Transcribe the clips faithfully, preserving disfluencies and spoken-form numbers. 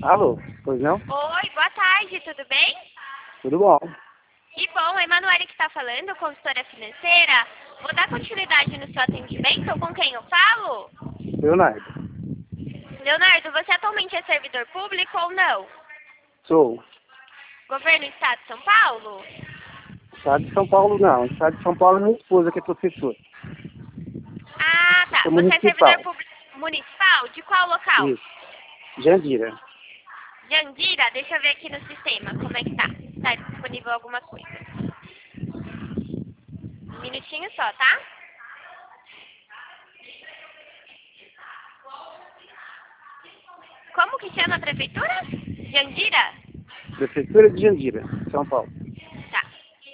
Alô, pois não? Oi, boa tarde, tudo bem? Tudo bom. Que bom, a Emanuele que está falando, consultora financeira. Vou dar continuidade no seu atendimento, com quem eu falo? Leonardo. Leonardo, você atualmente é servidor público ou não? Sou. Governo do Estado de São Paulo? Estado de São Paulo não. Estado de São Paulo é minha esposa que é professora. Ah, tá. Sou Você é municipal. servidor público municipal? De qual local? Isso. Jandira. Jandira, deixa eu ver aqui no sistema como é que tá. Tá disponível alguma coisa. Um minutinho só, tá? Como que chama a prefeitura? Jandira? Prefeitura de Jandira, São Paulo. Tá.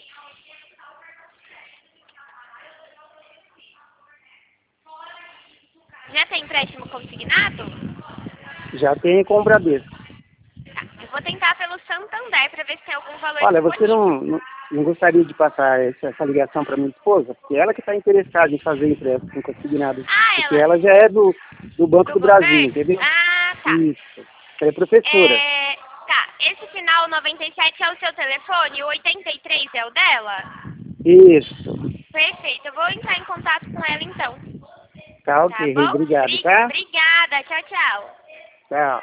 Já tem empréstimo consignado? Já tem com o Bradesco. Tá. Eu vou tentar pelo Santander para ver se tem algum valor Olha, você disponível. não, não, não gostaria de passar essa, essa ligação para minha esposa? Porque ela que está interessada em fazer empréstimo consignado. Ah, Porque ela... ela já é do, do Banco Do do Brasil, governo? entendeu? Ah, tá. Isso. Ela é professora. É... Tá. Esse final noventa e sete é o seu telefone? O oitenta e três é o dela? Isso. Perfeito. Eu vou entrar em contato com ela então. Tá Tá ok. bom? Obrigado, Bri- tá? Obrigada. Tchau, tchau. Tchau.